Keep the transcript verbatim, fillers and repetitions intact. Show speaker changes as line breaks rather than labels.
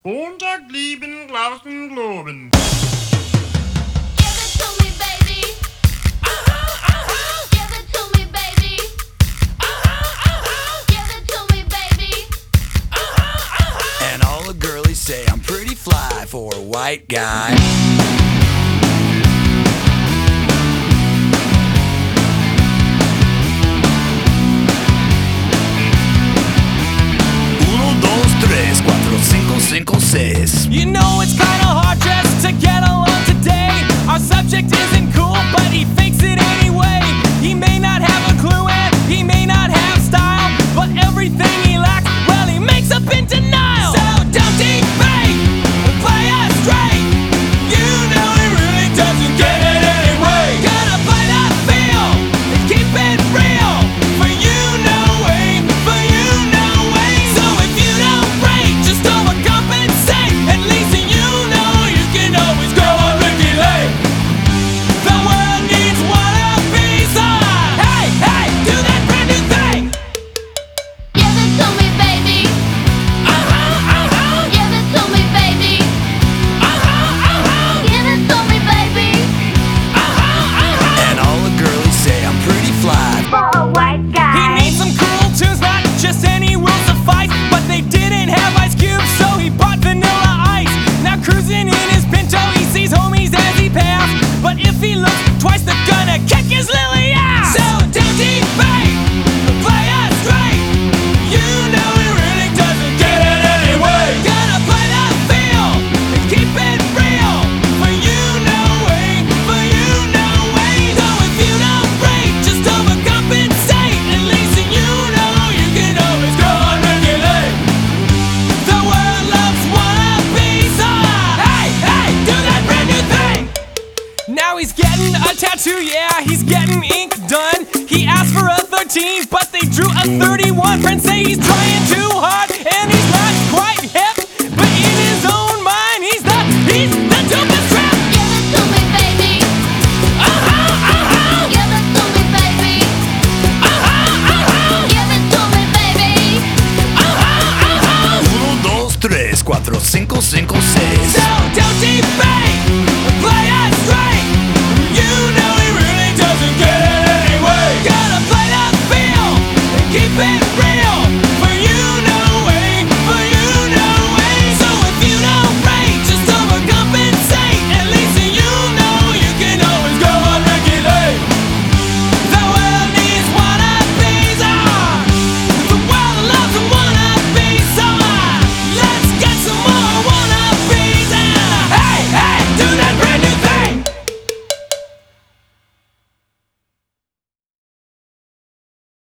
Montag lieben, Glauben, Globen.
Give it to me, baby. Uh-huh, uh-huh. Give it to me, baby. Uh-huh, uh-huh. Give it to me, baby. Uh-huh, uh-huh.
And all the girlies say I'm pretty fly for a white guy. Uno, dos, tres, cuatro, cinco, cinco, seis.
You know it's kinda hard just to get along today. Our subject isn't cool, but he fakes it anyway. He may not have a clue and he may not have style, but everything he lacks, well, he makes up in denial. So don't defame, play us straight. You know he really doesn't get it anyway. Gotta play that feel and keep it real. For you, no way, for you, no way. So if you don't break, just overcompensate. At least you know you can always go on Ricky Lake. The world needs one of these on. Hey, hey, do that brand new thing.
Give it to me, baby.
Uh-huh, uh-huh,
Give it to me, baby.
uh-huh, uh-huh,
Give it to me, baby.
uh-huh, uh-huh.
And all the girlies say I'm pretty fly.
For a white
He
guy.
needs some cool tunes, not just any will suffice. But they didn't have Ice Cube, so he bought Vanilla Ice. Now cruising in his Pinto, he sees homies as he pass. But if he looks twice, they're gonna kick his lily ass. So don't debate, play us straight. You know he really doesn't get it anyway. Gotta play that feel and keep it real. For you, no way, for you, no way. So if you don't break, just overcompensate. At least you know you can always go on regulate. The world loves wannabes on. Hey, hey, do that brand new thing. Now he's getting a tattoo, yeah, he's getting ink done. He asked for a thirteen, but they drew a thirty-one. Friends say he's trying too hard, and he's not quite hip. But in his own mind, he's the, he's the dopest trap.
Give it to me, baby.
Uh-huh, uh-huh,
Give it to me, baby.
uh-huh, uh-huh,
Give it to me, baby.
uh-huh, uh-huh.
Uno, dos, tres, cuatro, cinco.